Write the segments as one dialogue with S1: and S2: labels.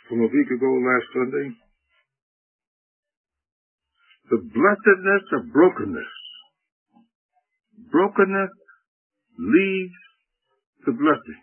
S1: from a week ago last Sunday. The blessedness of brokenness. Brokenness leads to blessing.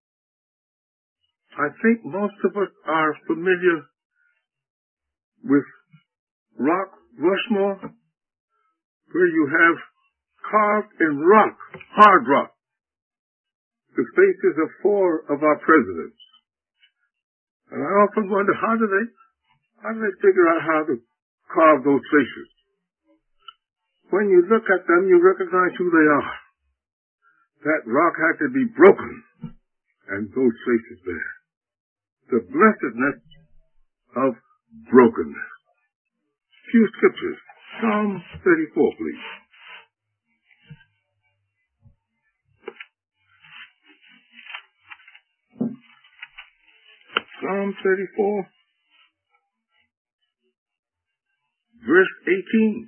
S1: I think most of us are familiar with Rock Rushmore, where you have carved in rock, hard rock, the faces of 4 of our presidents. And I often wonder, how do they figure out how to carve those faces? When you look at them, you recognize who they are. That rock had to be broken, and those faces there. The blessedness of brokenness. Few scriptures. Psalm 34, please. Psalm 34, verse 18.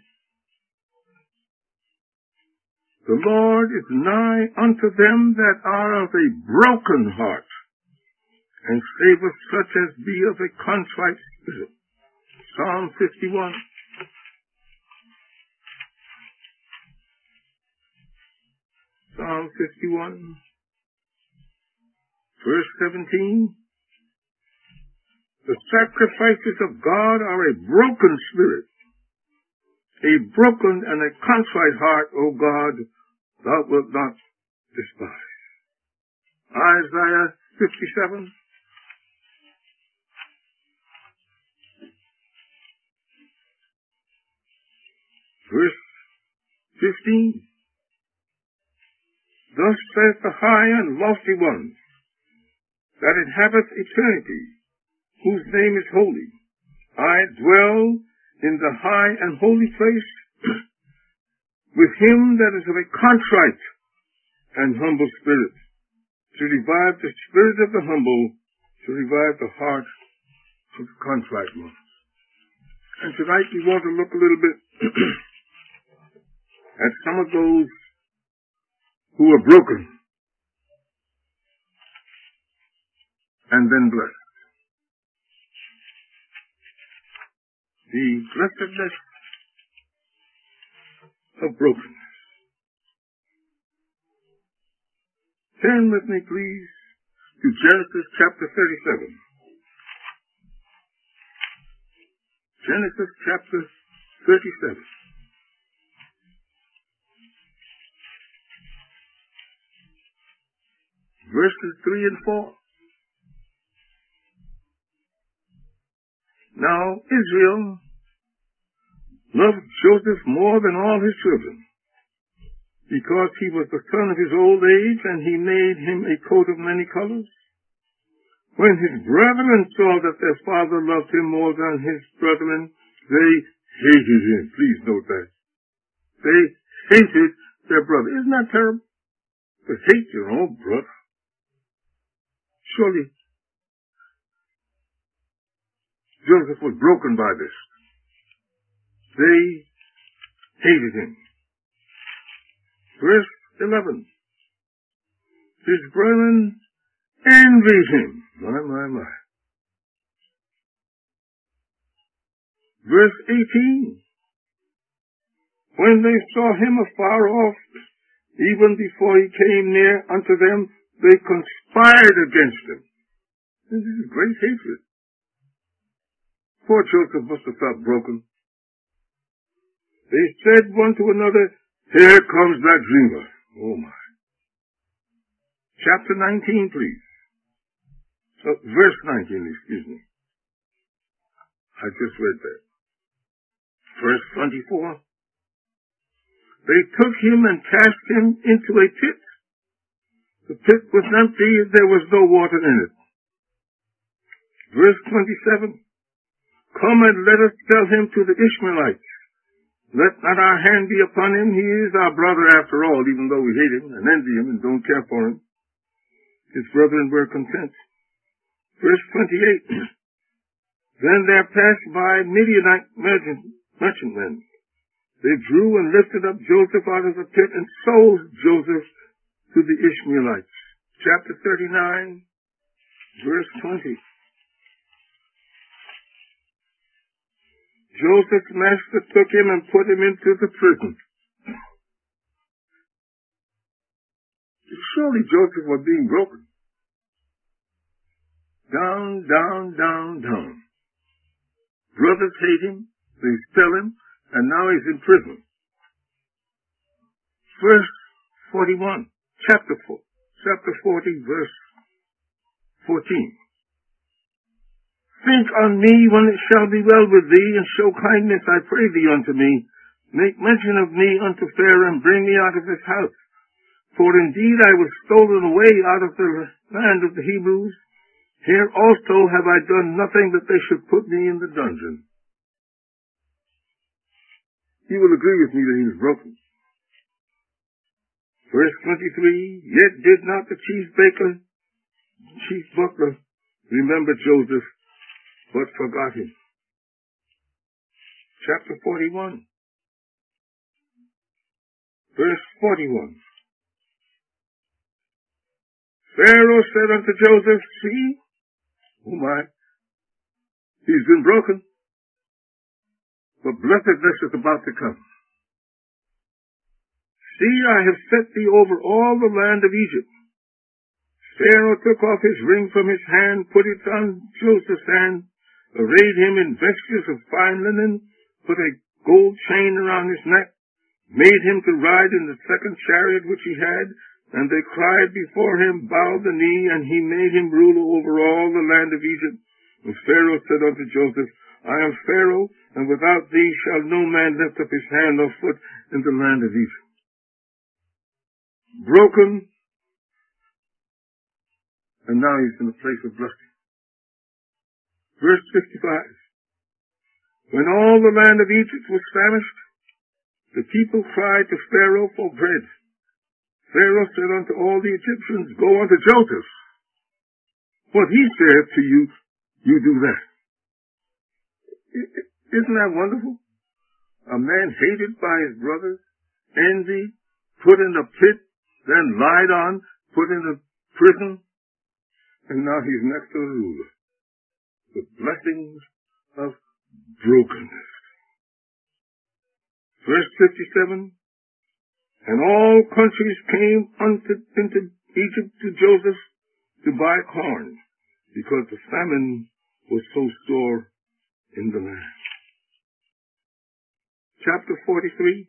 S1: The Lord is nigh unto them that are of a broken heart, and saveth such as be of a contrite spirit. Psalm 51. Psalm 51, verse 17. The sacrifices of God are a broken spirit, a broken and a contrite heart, O God, thou wilt not despise. Isaiah 57. Verse 15. Thus saith the high and lofty one, that inhabiteth eternity, whose name is holy. I dwell in the high and holy place with him that is of a contrite and humble spirit, to revive the spirit of the humble, to revive the heart of the contrite ones. And tonight we want to look a little bit at some of those who are broken and then blessed. The blessedness of brokenness. Turn with me, please, to Genesis chapter 37. Genesis chapter 37. Verses 3 and 4. Now Israel loved Joseph more than all his children, because he was the son of his old age, and he made him a coat of many colors. When his brethren saw that their father loved him more than his brethren, they hated him. Please note that. They hated their brother. Isn't that terrible? To hate your own brother. Surely Joseph was broken by this. They hated him. Verse 11. His brethren envied him. My. Verse 18. When they saw him afar off, even before he came near unto them, they conspired against him. This is great hatred. Poor Joseph must have felt broken. They said one to another, here comes that dreamer. Oh my. Chapter 19, please. Verse 19, excuse me. I just read that. Verse 24. They took him and cast him into a pit. The pit was empty, there was no water in it. Verse 27. Come and let us sell him to the Ishmaelites. Let not our hand be upon him. He is our brother after all, even though we hate him and envy him and don't care for him. His brethren were content. Verse 28. Then there passed by Midianite merchantmen. They drew and lifted up Joseph out of the pit and sold Joseph to the Ishmaelites. Chapter 39, verse 20. Joseph's master took him and put him into the prison. Surely Joseph was being broken. Down, down, down, down. Brothers hate him, they sell him, and now he's in prison. Verse 41, chapter 40, verse 14. Think on me when it shall be well with thee, and show kindness, I pray thee, unto me. Make mention of me unto Pharaoh, and bring me out of his house. For indeed I was stolen away out of the land of the Hebrews. Here also have I done nothing that they should put me in the dungeon. You will agree with me that he was broken. Verse 23, yet did not the chief butler, remember Joseph, but forgot him. Chapter 41, verse 41. Pharaoh said unto Joseph, see, oh my, he's been broken, but blessedness is about to come. See, I have set thee over all the land of Egypt. Pharaoh took off his ring from his hand, put it on Joseph's hand, arrayed him in vestures of fine linen, put a gold chain around his neck, made him to ride in the second chariot which he had, and they cried before him, bowed the knee, and he made him ruler over all the land of Egypt. And Pharaoh said unto Joseph, I am Pharaoh, and without thee shall no man lift up his hand or foot in the land of Egypt. Broken, and now he's in a place of blessing. Verse 55. When all the land of Egypt was famished, the people cried to Pharaoh for bread. Pharaoh said unto all the Egyptians, go unto Joseph. What he saith to you, you do that. Isn't that wonderful? A man hated by his brothers, envied, put in a pit, then lied on, put in a prison, and now he's next to the ruler. The blessings of brokenness. Verse 57, and all countries came into Egypt to Joseph to buy corn, because the famine was so sore in the land. Chapter 43,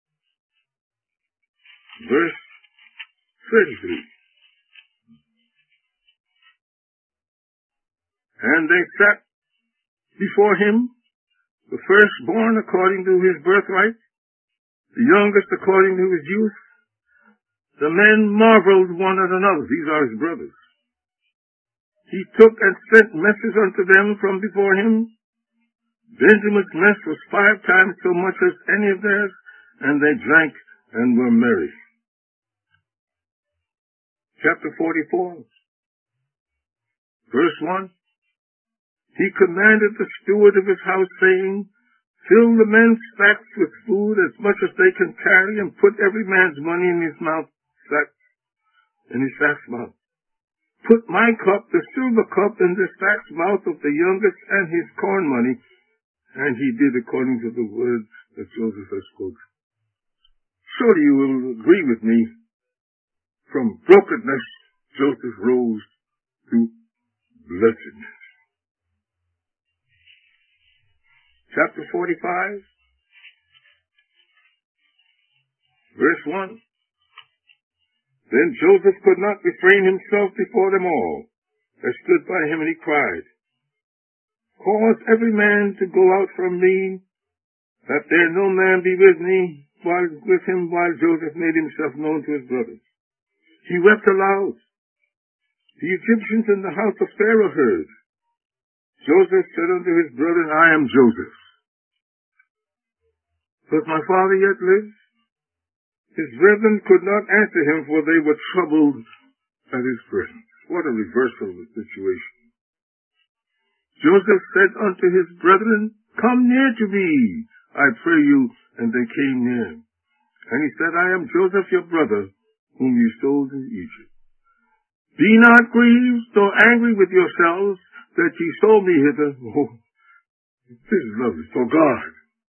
S1: verse 33. And they sat before him, the firstborn according to his birthright, the youngest according to his youth. The men marveled one at another. These are his brothers. He took and sent messes unto them from before him. Benjamin's mess was 5 times so much as any of theirs, and they drank and were merry. Chapter 44, verse 1. He commanded the steward of his house, saying, fill the men's sacks with food as much as they can carry, and put every man's money in his sack's mouth. Put my cup, the silver cup, in the sack's mouth of the youngest and his corn money. And he did according to the word that Joseph has spoken. Surely you will agree with me, from brokenness, Joseph rose to blessedness. Chapter 45, verse 1. Then Joseph could not refrain himself before them all that stood by him, and he cried, cause every man to go out from me, that there no man be with him while Joseph made himself known to his brothers. He wept aloud. The Egyptians in the house of Pharaoh heard. Joseph said unto his brethren, I am Joseph. Does my father yet live? His brethren could not answer him, for they were troubled at his presence. What a reversal of the situation. Joseph said unto his brethren, come near to me, I pray you. And they came near. And he said, I am Joseph your brother, whom you sold in Egypt. Be not grieved, nor angry with yourselves, that ye sold me hither. Oh, This is lovely. For God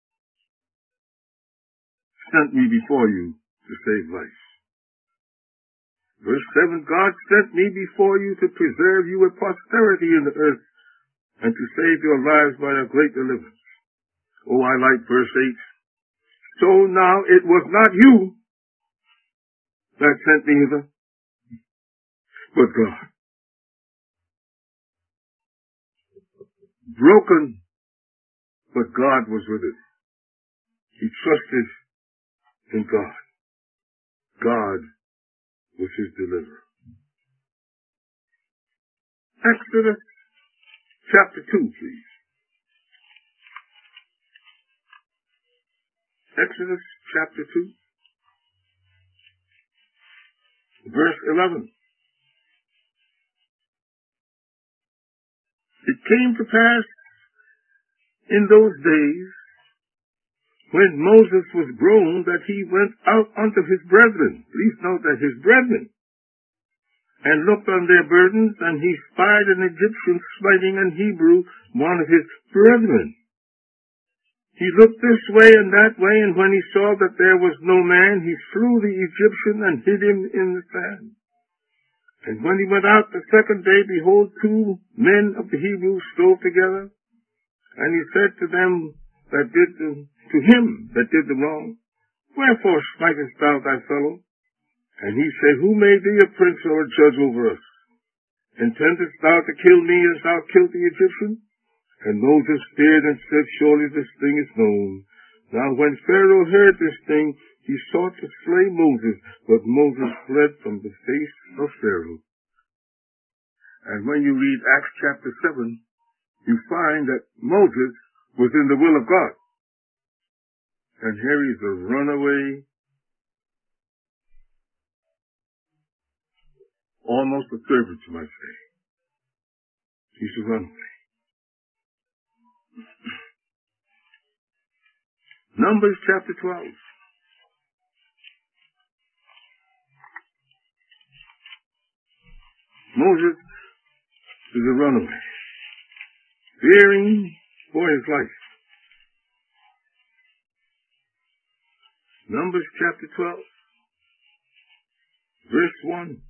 S1: sent me before you to save life. Verse 7, God sent me before you to preserve you with posterity in the earth and to save your lives by a great deliverance. Oh, I like verse 8. So now it was not you that sent me hither, but God. Broken, but God was with it. He trusted in God. God was his deliverer. Exodus chapter 2, please. Exodus chapter 2, verse 11. It came to pass in those days when Moses was grown that he went out unto his brethren. Please note that his brethren. And looked on their burdens, and he spied an Egyptian smiting an Hebrew, one of his brethren. He looked this way and that way, and when he saw that there was no man, he slew the Egyptian and hid him in the sand. And when he went out the second day, behold, 2 men of the Hebrews strove together. And he said to them to him that did the wrong, Wherefore smitest thou thy fellow? And he said, Who made thee a prince or a judge over us? Intendest thou to kill me as thou killed the Egyptian? And Moses feared and said, Surely this thing is known. Now when Pharaoh heard this thing, he sought to slay Moses, but Moses fled from the face of Pharaoh. And when you read Acts chapter 7, you find that Moses was in the will of God. And here he's a runaway, almost a servant, you might say. He's a runaway. Numbers chapter 12. Moses is a runaway, fearing for his life. Numbers chapter 12, verse 1.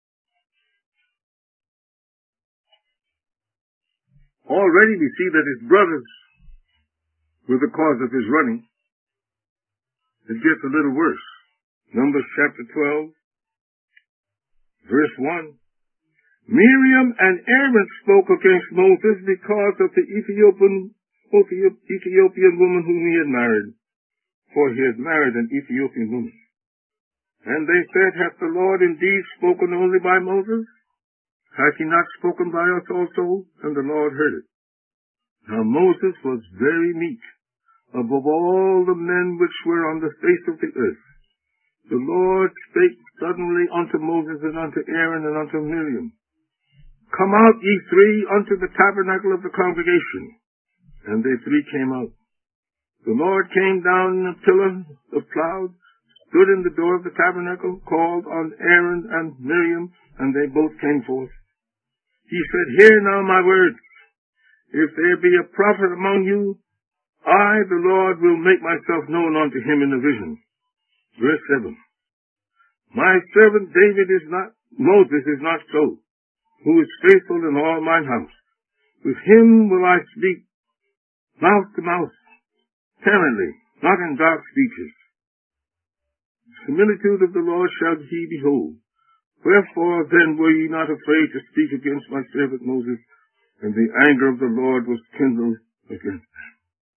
S1: Already we see that his brothers were the cause of his running. It gets a little worse. Numbers chapter 12, verse 1. Miriam and Aaron spoke against Moses because of the Ethiopian woman whom he had married, for he had married an Ethiopian woman. And they said, Hath the Lord indeed spoken only by Moses? Hath he not spoken by us also? And the Lord heard it. Now Moses was very meek above all the men which were on the face of the earth. The Lord spake suddenly unto Moses and unto Aaron and unto Miriam, Come out, ye 3, unto the tabernacle of the congregation. And they 3 came out. The Lord came down in a pillar of cloud, stood in the door of the tabernacle, called on Aaron and Miriam, and they both came forth. He said, Hear now my words. If there be a prophet among you, I, the Lord, will make myself known unto him in a vision. Verse 7. My servant Moses is not so, who is faithful in all mine house. With him will I speak mouth to mouth, tenderly, not in dark speeches. The similitude of the Lord shall he behold. Wherefore then were ye not afraid to speak against my servant Moses? And the anger of the Lord was kindled against them.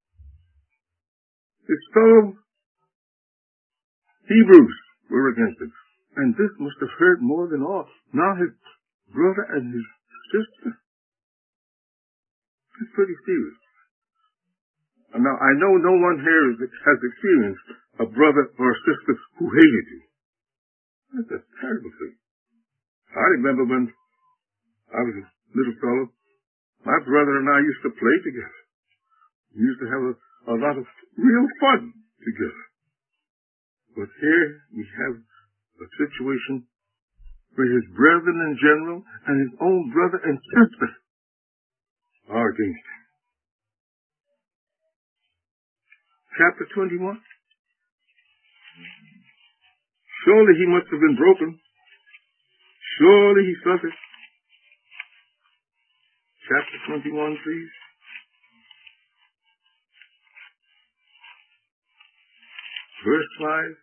S1: His fellow Hebrews were against him. And this must have hurt more than all. Now his brother and his sister. It's pretty serious. Now, I know no one here has experienced a brother or a sister who hated you. That's a terrible thing. I remember when I was a little fellow, my brother and I used to play together. We used to have a lot of real fun together. But here we have a situation where his brethren in general and his own brother and sister are against him. chapter 21. Surely he must have been broken. Surely he suffered. Chapter 21, please. Verse 5.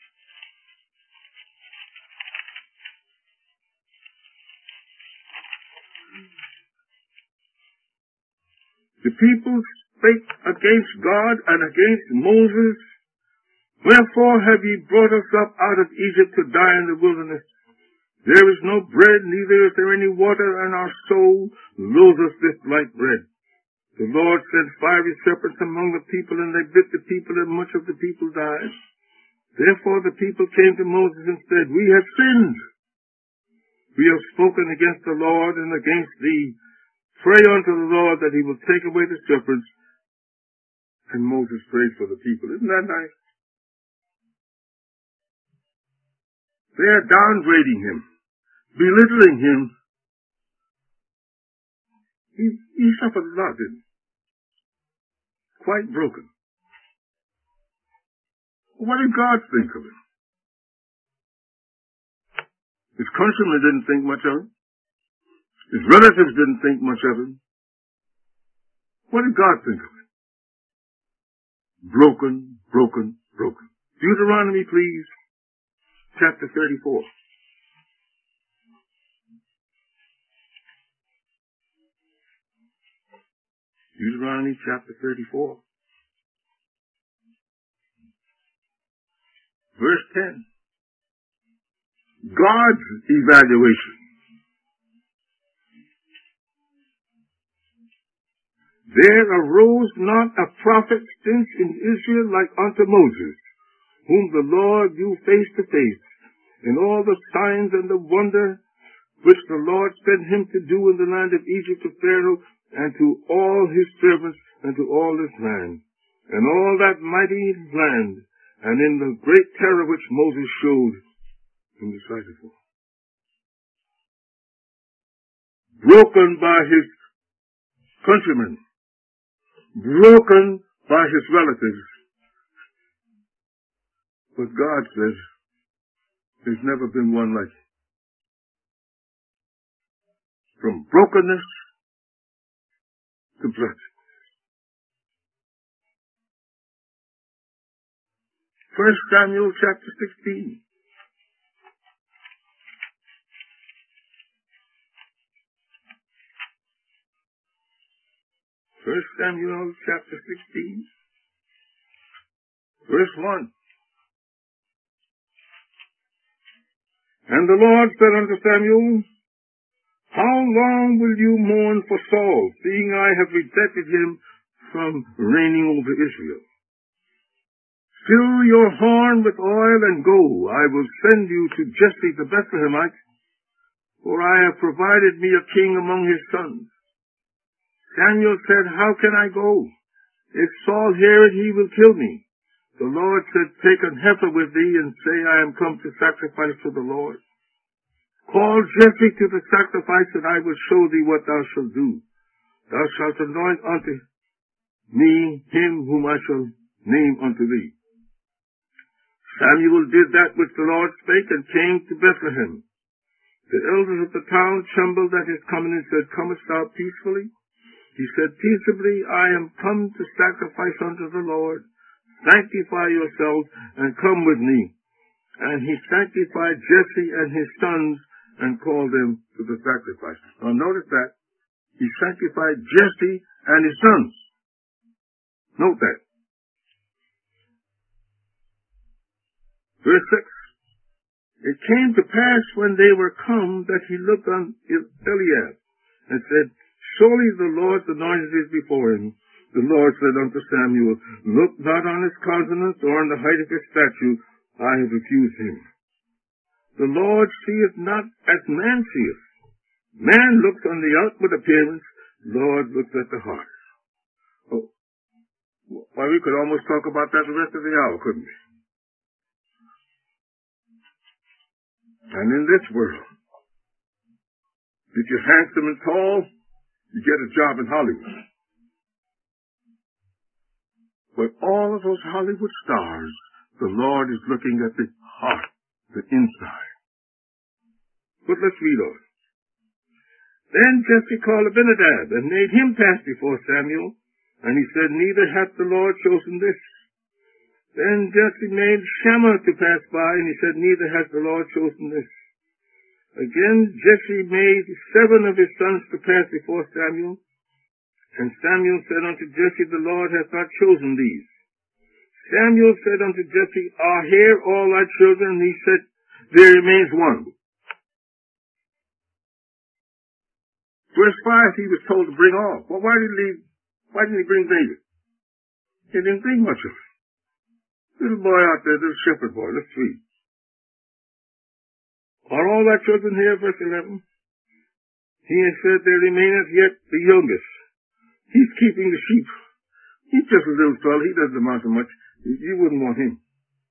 S1: The people spake against God and against Moses. Wherefore have ye brought us up out of Egypt to die in the wilderness? There is no bread, neither is there any water, and our soul loatheth this light bread. The Lord sent fiery serpents among the people, and they bit the people, and much of the people died. Therefore the people came to Moses and said, We have sinned. We have spoken against the Lord and against thee. Pray unto the Lord that he will take away the serpents. And Moses prayed for the people. Isn't that nice? They are downgrading him, belittling him. He suffered a lot, didn't he? Quite broken. What did God think of him? His countrymen didn't think much of him. His relatives didn't think much of him. What did God think of him? Broken, broken, broken. Deuteronomy, please. Chapter 34. Deuteronomy chapter 34. Verse 10. God's evaluation. There arose not a prophet since in Israel like unto Moses, whom the Lord knew face to face, in all the signs and the wonder which the Lord sent him to do in the land of Egypt to Pharaoh, and to all his servants, and to all this land, and all that mighty land, and in the great terror which Moses showed in the sight of all. Broken by his countrymen, broken by his relatives. But God says, there's never been one like it. From brokenness to blessing. 1 Samuel chapter 16. 1 Samuel chapter 16, verse 1. And the Lord said unto Samuel, How long will you mourn for Saul, seeing I have rejected him from reigning over Israel? Fill your horn with oil and go. I will send you to Jesse the Bethlehemite, for I have provided me a king among his sons. Samuel said, How can I go? If Saul hear it, he will kill me. The Lord said, Take an heifer with thee, and say, I am come to sacrifice to the Lord. Call Jesse to the sacrifice, and I will show thee what thou shalt do. Thou shalt anoint unto me him whom I shall name unto thee. Samuel did that which the Lord spake, and came to Bethlehem. The elders of the town trembled at his coming, and said, Comest thou peacefully? He said, Peaceably, I am come to sacrifice unto the Lord. Sanctify yourselves, and come with me. And he sanctified Jesse and his sons, and called them to the sacrifice. Now notice that. He sanctified Jesse and his sons. Note that. Verse 6. It came to pass when they were come that he looked on Eliab, and said, Surely the Lord's anointed is before him. The Lord said unto Samuel, Look not on his countenance, or on the height of his stature. I have accused him. The Lord seeth not as man seeth. Man looks on the outward appearance. The Lord looks at the heart. Oh, why, we could almost talk about that the rest of the hour, couldn't we? And in this world, if you're handsome and tall, you get a job in Hollywood. But all of those Hollywood stars, the Lord is looking at the heart, the inside. But let's read on. Then Jesse called Abinadab and made him pass before Samuel. And he said, neither hath the Lord chosen this. Then Jesse made Shammah to pass by, and he said, neither hath the Lord chosen this. Again Jesse made 7 of his sons to pass before Samuel. And Samuel said unto Jesse, the Lord hath not chosen these. Samuel said unto Jesse, are here all thy children? And he said, there remains one. Verse 5, he was told to bring all. Well, why didn't he bring David? He didn't bring much of it. Little boy out there, little shepherd boy, let's read. Are all thy children here? Verse 11. He has said, there remaineth yet the youngest. He's keeping the sheep. He's just a little fellow. He doesn't amount to much. You wouldn't want him.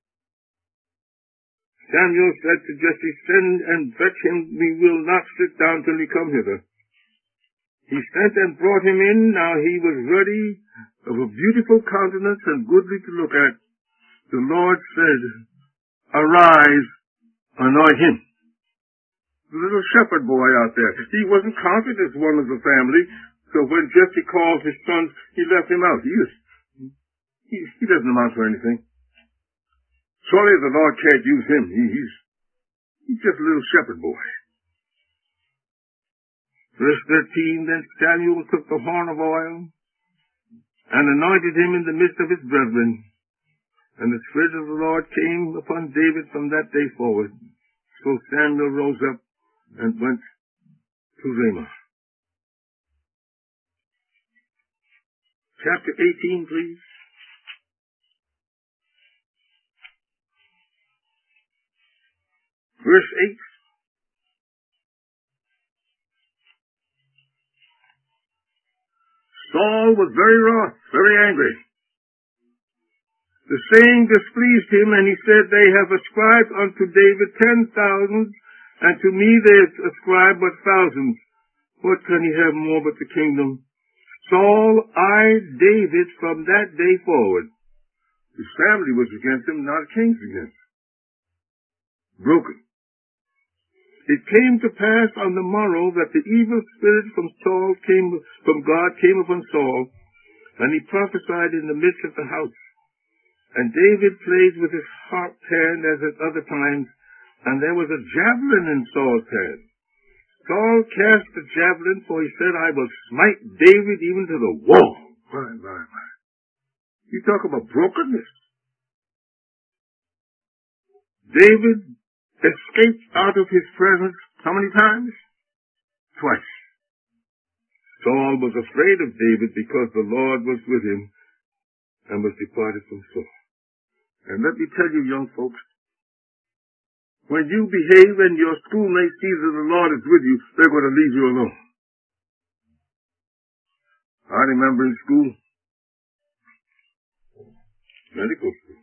S1: Samuel said to Jesse, send and fetch him. We will not sit down till he come hither. He sent and brought him in. Now he was ruddy, of a beautiful countenance, and goodly to look at. The Lord said, arise, anoint him. The little shepherd boy out there. He wasn't counted as one of the family. So when Jesse called his sons, he left him out. He doesn't amount to anything. Surely the Lord can't use him. He's just a little shepherd boy. Verse 13, then Samuel took the horn of oil and anointed him in the midst of his brethren. And the Spirit of the Lord came upon David from that day forward. So Samuel rose up and went to Ramah. Chapter 18, please. Verse 8. Saul was very wroth, very angry. The saying displeased him, and he said, they have ascribed unto David 10,000, and to me they have ascribed but thousands. What can he have more but the kingdom? Saul eyed David from that day forward. His family was against him, not kings against him. Broken. It came to pass on the morrow that the evil spirit from God came upon Saul, and he prophesied in the midst of the house. And David played with his harp hand as at other times, and there was a javelin in Saul's hand. Saul cast the javelin, for he said, I will smite David even to the wall. My. You talk about brokenness. David escaped out of his presence how many times? Twice. Saul was afraid of David because the Lord was with him and was departed from Saul. And let me tell you, young folks, when you behave and your schoolmates see that the Lord is with you, they're going to leave you alone. I remember in school, medical school,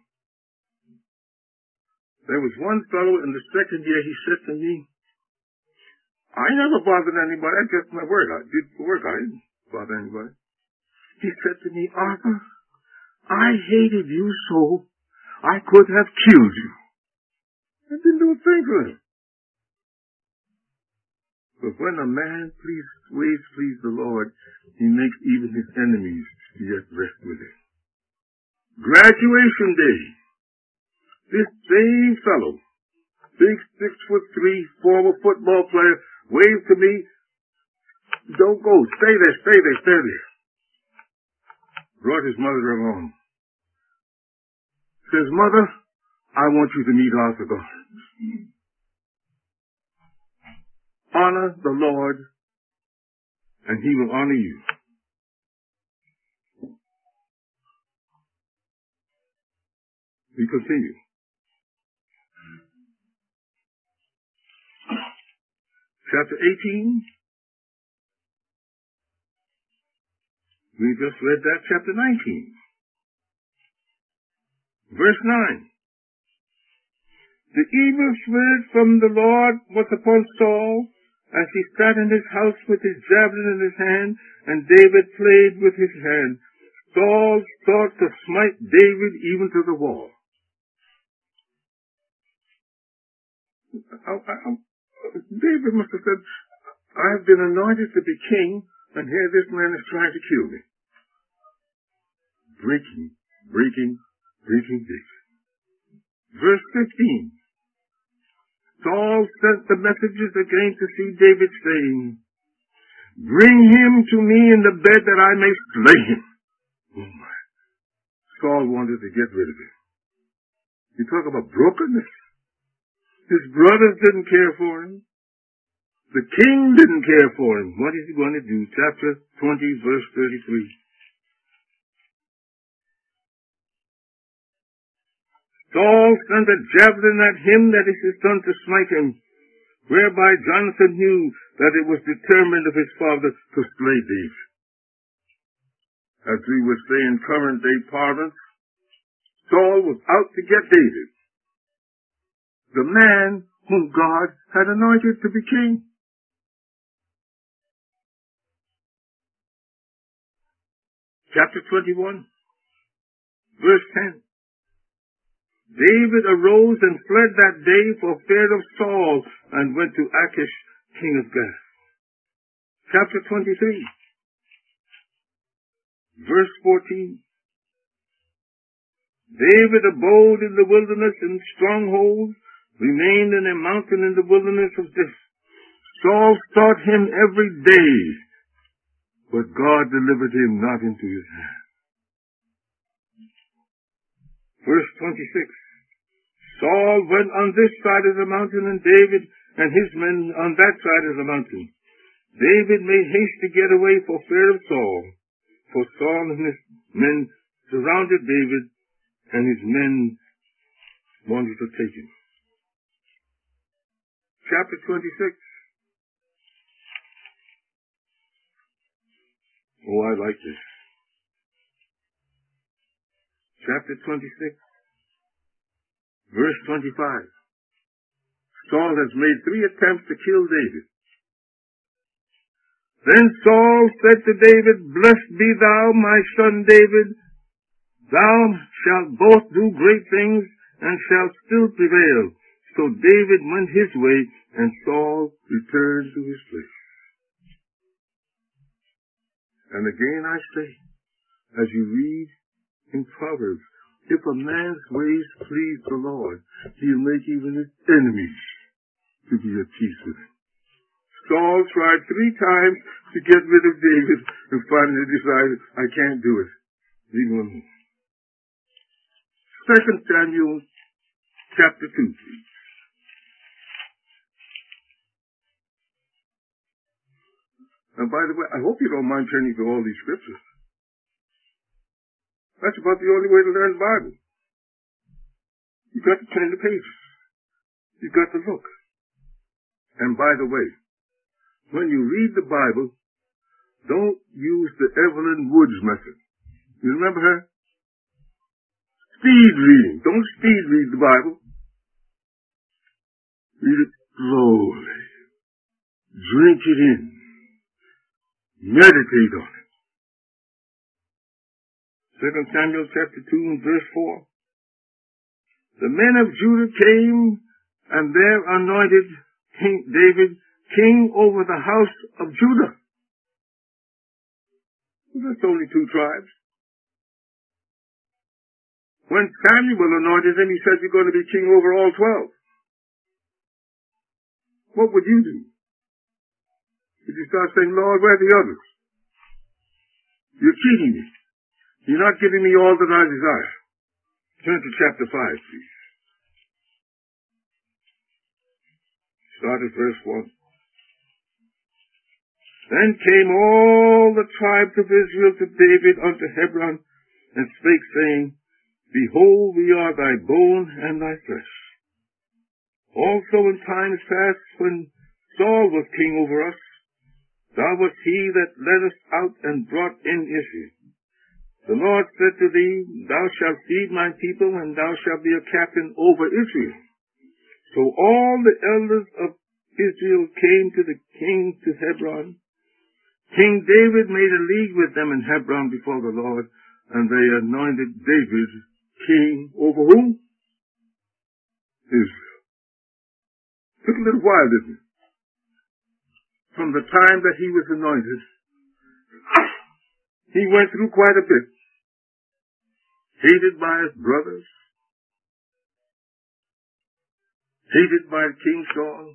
S1: there was one fellow in the second year, he said to me, I never bothered anybody, I just my work. I did the work, I didn't bother anybody. He said to me, Arthur, I hated you so I could have killed you. I didn't do a thing for him. But when a man please the Lord, he makes even his enemies be at rest with him. Graduation day. This same fellow, big 6'3", former football player, waved to me, don't go, stay there. Brought his mother along. Says, Mother, I want you to meet Arthur Garland. Honor the Lord, and he will honor you. We continue. Chapter 18. We just read that, chapter 19. Verse 9. The evil spirit from the Lord was upon Saul, as he sat in his house with his javelin in his hand, and David played with his hand. Saul sought to smite David even to the wall. David must have said, I have been anointed to be king, and here this man is trying to kill me. Breaking David. Verse 15. Saul sent the messengers again to see David, saying, bring him to me in the bed that I may slay him. Oh my. Saul wanted to get rid of him. You talk about brokenness. His brothers didn't care for him. The king didn't care for him. What is he going to do? Chapter 20, verse 33. Saul sent a javelin at him that is his son to smite him, whereby Jonathan knew that it was determined of his father to slay David. As we would say in current day parlance, Saul was out to get David, the man whom God had anointed to be king. Chapter 21, verse 10. David arose and fled that day for fear of Saul and went to Achish, king of Gath. Chapter 23, verse 14. David abode in the wilderness in strongholds, remained in a mountain in the wilderness of Ziph. Saul sought him every day, but God delivered him not into his hand. Verse 26. Saul went on this side of the mountain, and David and his men on that side of the mountain. David made haste to get away for fear of Saul, for Saul and his men surrounded David, and his men wanted to take him. Chapter 26. Oh, I like this. Chapter 26, verse 25. Saul has made 3 attempts to kill David. Then Saul said to David, blessed be thou, my son David. Thou shalt both do great things, and shalt still prevail. So David went his way, and Saul returned to his place. And again I say, as you read in Proverbs, if a man's ways please the Lord, he'll make even his enemies to be at peace with him. Saul tried 3 times to get rid of David, and finally decided, I can't do it. Leave him alone. 2 Samuel chapter 2, please. And by the way, I hope you don't mind turning to all these scriptures. That's about the only way to learn the Bible. You've got to turn the pages. You've got to look. And by the way, when you read the Bible, don't use the Evelyn Woods method. You remember her? Speed reading. Don't speed read the Bible. Read it slowly. Drink it in. Meditate on it. 2 Samuel chapter 2 and verse 4. The men of Judah came and there anointed King David king over the house of Judah. That's only 2 tribes. When Samuel anointed him, he said, you're going to be king over all 12. What would you do? Would you start saying, Lord, where are the others? You're cheating me. You're not giving me all that I desire. Turn to chapter 5, please. Start at verse 1. Then came all the tribes of Israel to David unto Hebron, and spake, saying, Behold, we are thy bone and thy flesh. Also in times past, when Saul was king over us, thou wast he that led us out and brought in Israel. The Lord said to thee, Thou shalt feed my people, and thou shalt be a captain over Israel. So all the elders of Israel came to the king to Hebron. King David made a league with them in Hebron before the Lord, and they anointed David king over whom? Israel. Took a little while, didn't it? From the time that he was anointed, he went through quite a bit. Hated by his brothers, hated by King Saul.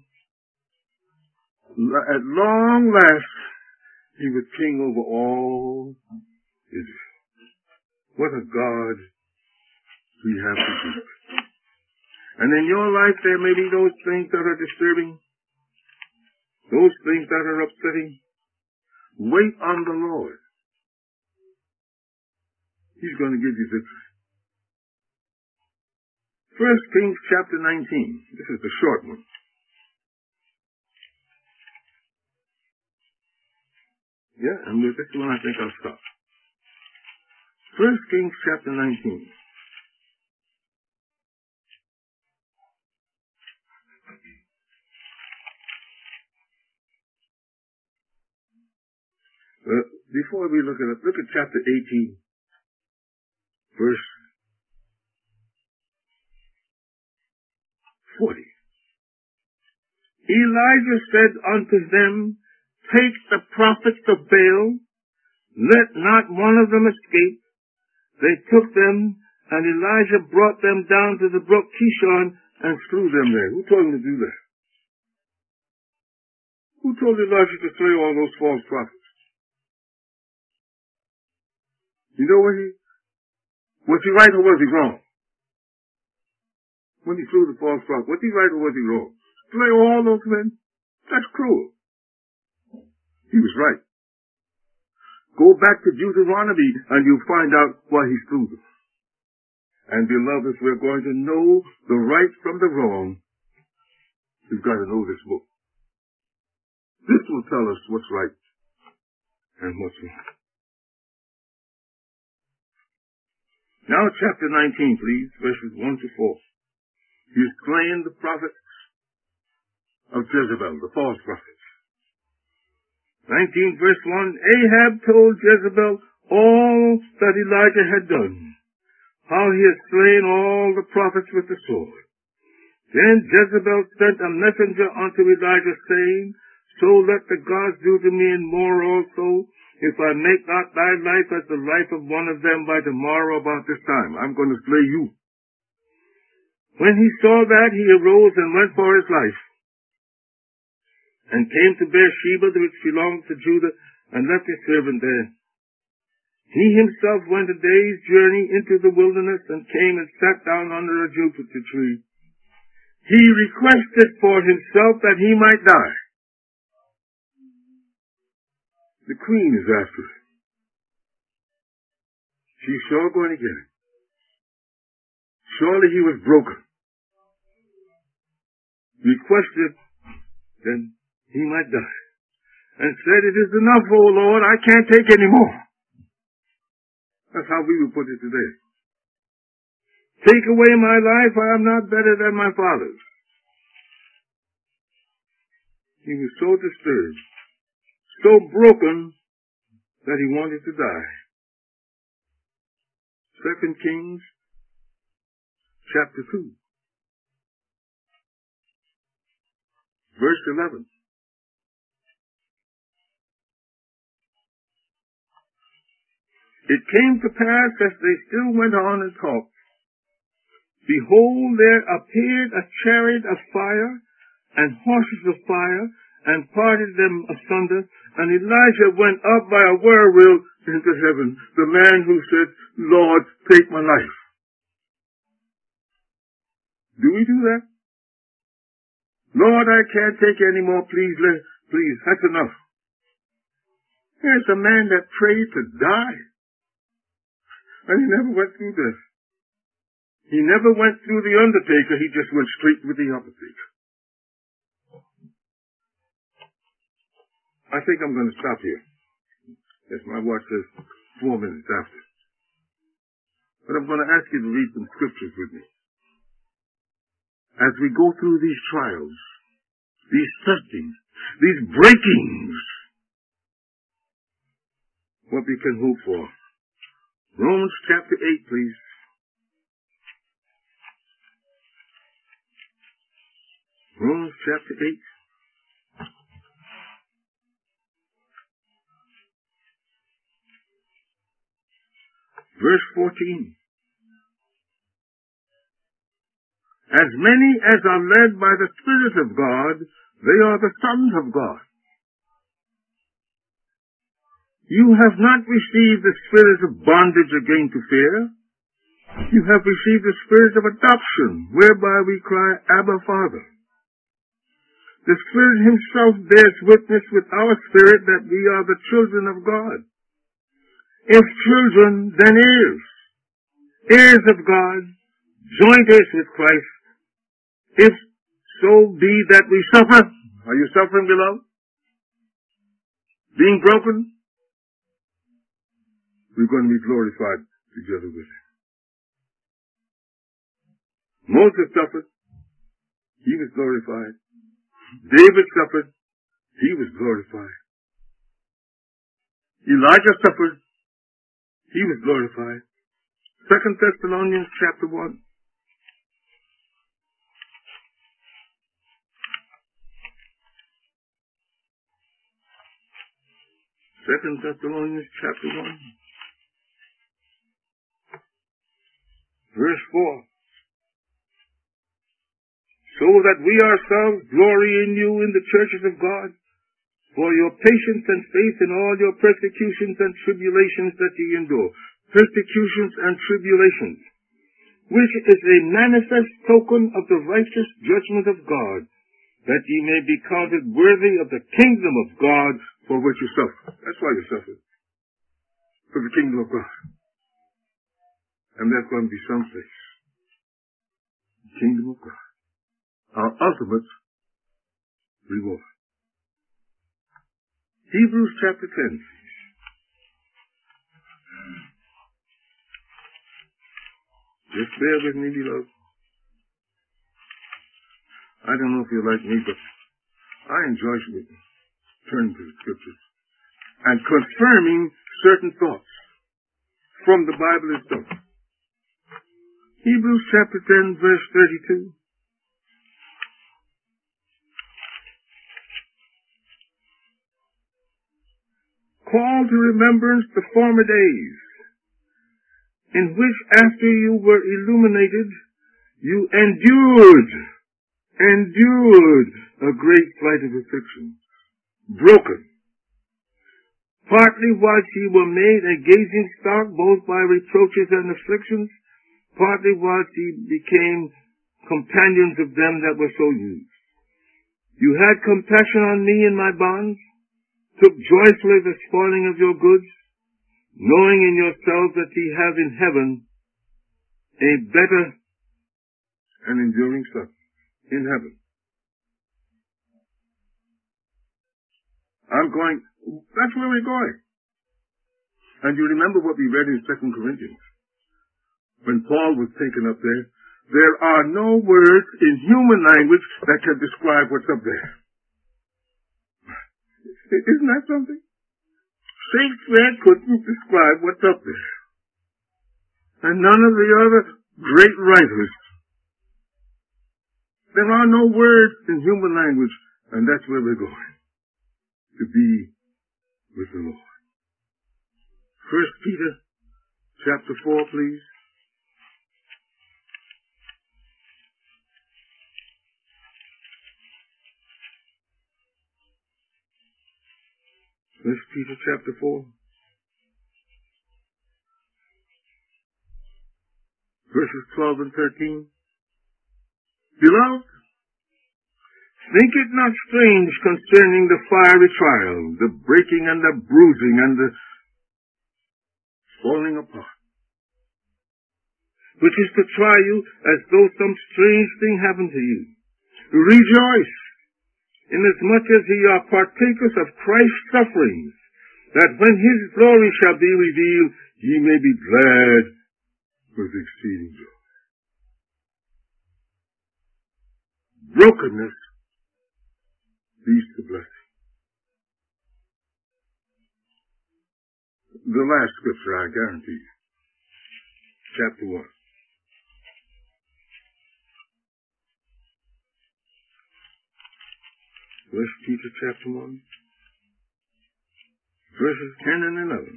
S1: At long last, he was king over all Israel. What a God we have to keep. And in your life, there may be those things that are disturbing, those things that are upsetting. Wait on the Lord. He's going to give you victory. 1 Kings chapter 19. This is the short one. Yeah, and with this one I think I'll stop. 1 Kings chapter 19. Before we look at it, look at chapter 18, verse 40. Elijah said unto them, take the prophets of Baal, let not one of them escape. They took them, and Elijah brought them down to the brook Kishon and slew them there. Who told him to do that? Who told Elijah to slay all those false prophets? You know what was he right or was he wrong? When he slew the false prophet, was he right or was he wrong? Slay all those men? That's cruel. He was right. Go back to Deuteronomy and you'll find out why he slew them. And beloved, if we're going to know the right from the wrong, we've got to know this book. This will tell us what's right and what's wrong. Now chapter 19, please, verses 1 to 4. He's slain the prophets of Jezebel, the false prophets. 19 verse 1, Ahab told Jezebel all that Elijah had done, how he had slain all the prophets with the sword. Then Jezebel sent a messenger unto Elijah, saying, so let the gods do to me and more also, if I make not thy life as the life of one of them by tomorrow about this time. I'm going to slay you. When he saw that, he arose and went for his life, and came to Beersheba, which belonged to Judah, and left his servant there. He himself went a day's journey into the wilderness, and came and sat down under a juniper tree. He requested for himself that he might die. The queen is after him. She's sure going to get him. Surely he was broken. Requested that he might die. And said, it is enough, O Lord, I can't take any more. That's how we would put it today. Take away my life, I am not better than my father's. He was so disturbed, so broken, that he wanted to die. 2 Kings chapter 2, verse 11. It came to pass as they still went on and talked, behold, there appeared a chariot of fire and horses of fire, and parted them asunder, and Elijah went up by a whirlwind into heaven, the man who said, Lord, take my life. Do we do that? Lord, I can't take any more, please, that's enough. Here's a man that prayed to die, and he never went through this. He never went through the undertaker, he just went straight with the undertaker. I think I'm going to stop here. Yes, my watch says 4 minutes after. But I'm going to ask you to read some scriptures with me. As we go through these trials, these testings, these breakings, what we can hope for, Romans chapter 8, please. Romans chapter 8. Verse 14. As many as are led by the Spirit of God, they are the sons of God. You have not received the spirit of bondage again to fear. You have received the spirit of adoption, whereby we cry, Abba, Father. The Spirit himself bears witness with our spirit that we are the children of God. If children, then heirs. Heirs of God, joint heirs with Christ, if so be that we suffer. Are you suffering, beloved? Being broken? We're going to be glorified together with him. Moses suffered. He was glorified. David suffered. He was glorified. Elijah suffered. He was glorified. 2 Thessalonians chapter 1. 2 Thessalonians chapter 1. Verse 4. So that we ourselves glory in you in the churches of God, for your patience and faith in all your persecutions and tribulations that ye endure. Persecutions and tribulations, which is a manifest token of the righteous judgment of God, that ye may be counted worthy of the kingdom of God for which you suffer. That's why you suffer. For the kingdom of God. And that's going to be someplace. The kingdom of God. Our ultimate reward. Hebrews chapter 10. Just bear with me, beloved. I don't know if you're like me, but I enjoy turning to the scriptures and confirming certain thoughts from the Bible itself. Hebrews chapter 10, verse 32. Call to remembrance the former days, in which after you were illuminated, you endured a great flight of affliction, broken. Partly whilst ye were made a gazing stock both by reproaches and afflictions, partly whilst ye became companions of them that were so used. You had compassion on me in my bonds, took joyfully the spoiling of your goods, knowing in yourselves that ye have in heaven a better and enduring stuff in heaven. That's where we're going. And you remember what we read in 2 Corinthians. When Paul was taken up there are no words in human language that can describe what's up there. Isn't that something? Shakespeare couldn't describe what's up there. And none of the other great writers. There are no words in human language, and that's where we're going. To be with the Lord. 1 Peter chapter 4, please. First Peter chapter 4. Verses 12 and 13. Beloved, think it not strange concerning the fiery trial, the breaking and the bruising and the falling apart, which is to try you as though some strange thing happened to you. Rejoice, inasmuch as ye are partakers of Christ's sufferings, that when his glory shall be revealed, ye may be glad with exceeding joy. Brokenness leads to blessing. The last scripture, I guarantee you. chapter 1. First Peter chapter 1, verses 10 and 11.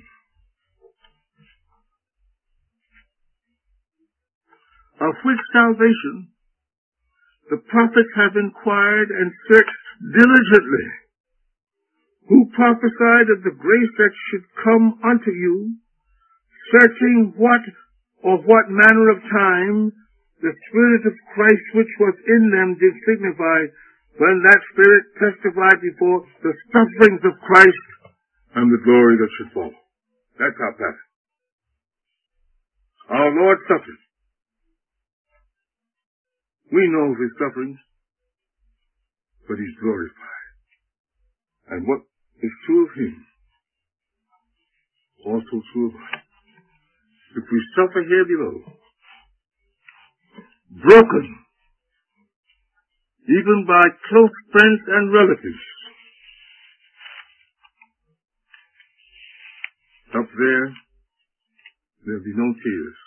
S1: Of which salvation the prophets have inquired and searched diligently, who prophesied of the grace that should come unto you, searching what manner of time the Spirit of Christ which was in them did signify, when that Spirit testified before the sufferings of Christ and the glory that should follow. That's our passage. Our Lord suffered. We know of his sufferings, but he's glorified. And what is true of him, also true of us. If we suffer here below, broken, even by close friends and relatives, up there, there'll be no tears.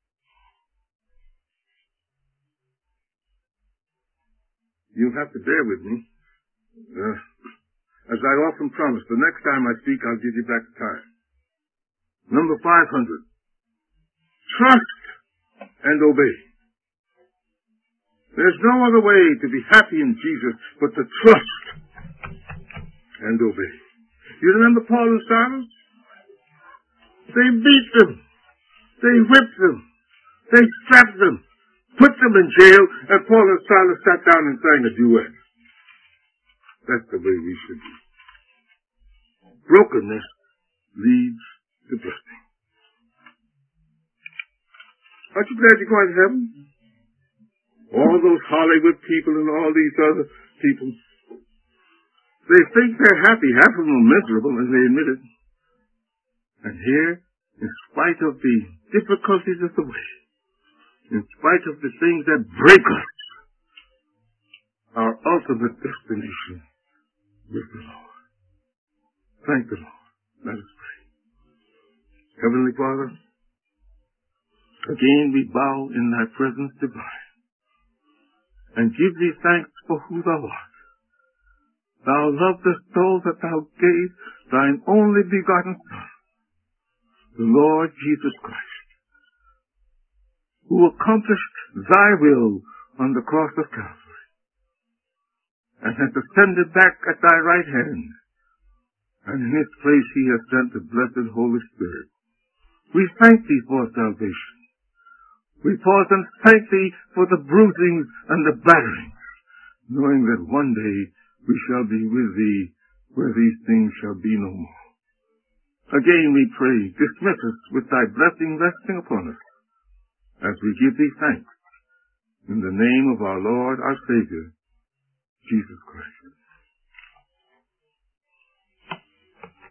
S1: You'll have to bear with me. As I often promise, the next time I speak, I'll give you back the time. Number 500. Trust and obey. There's no other way to be happy in Jesus but to trust and obey. You remember Paul and Silas? They beat them. They whipped them. They strapped them. Put them in jail, and Paul and Silas sat down and sang a duet. That's the way we should be. Brokenness leads to blessing. Aren't you glad you're going to heaven? All those Hollywood people and all these other people, they think they're happy. Half of them are miserable, and they admit it. And here, in spite of the difficulties of the way, in spite of the things that break us, our ultimate destination with the Lord. Thank the Lord. Let us pray. Heavenly Father, again we bow in thy presence divine and give thee thanks for who thou art. Thou lovest so that thou gave thine only begotten Son, the Lord Jesus Christ, who accomplished thy will on the cross of Calvary, and has ascended back at thy right hand, and in his place he has sent the blessed Holy Spirit. We thank thee for salvation. We pause and thank thee for the bruisings and the batterings, knowing that one day we shall be with thee where these things shall be no more. Again we pray, dismiss us with thy blessing resting upon us, as we give thee thanks, in the name of our Lord, our Savior, Jesus Christ.